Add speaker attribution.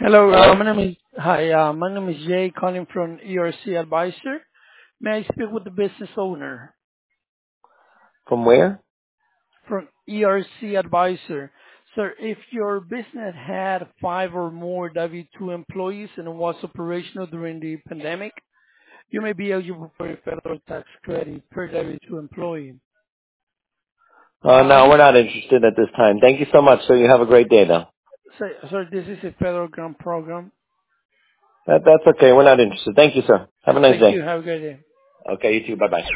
Speaker 1: Hello,
Speaker 2: Hello?
Speaker 1: my name is Jay calling from ERC Advisor. May I speak with the business owner
Speaker 2: From where?
Speaker 1: from ERC Advisor? Sir, if your business had 5 or more W-2 employees and was operational during the pandemic, you may be eligible for a federal tax credit per W-2 employee.
Speaker 2: No,
Speaker 1: This,
Speaker 2: we're not interested at this time. Thank you so much, sir. You have a great day, though.
Speaker 1: sir, this is a federal grant program.
Speaker 2: That's okay. We're not interested. Thank you, sir. Have a nice
Speaker 1: Thank you.
Speaker 2: day.
Speaker 1: Have a good day.
Speaker 2: Okay, you too. Bye-bye.